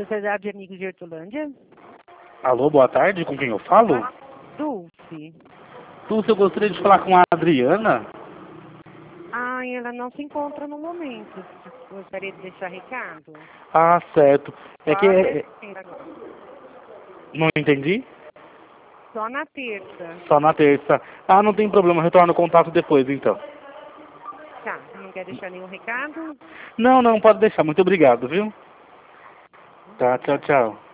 Sociedade de Amigos de Hortolândia? Alô, boa tarde, com quem eu falo? Dulce. Dulce, eu gostaria de falar com a Adriana. Ela não se encontra no momento. Gostaria de deixar recado? Ah, certo. É que... Agora. Não entendi? Só na terça. Só na terça. Ah, não tem problema, retorno o contato depois, então. Tá, não quer deixar nenhum recado? Não, pode deixar. Muito obrigado, viu? Tá, tchau, tchau.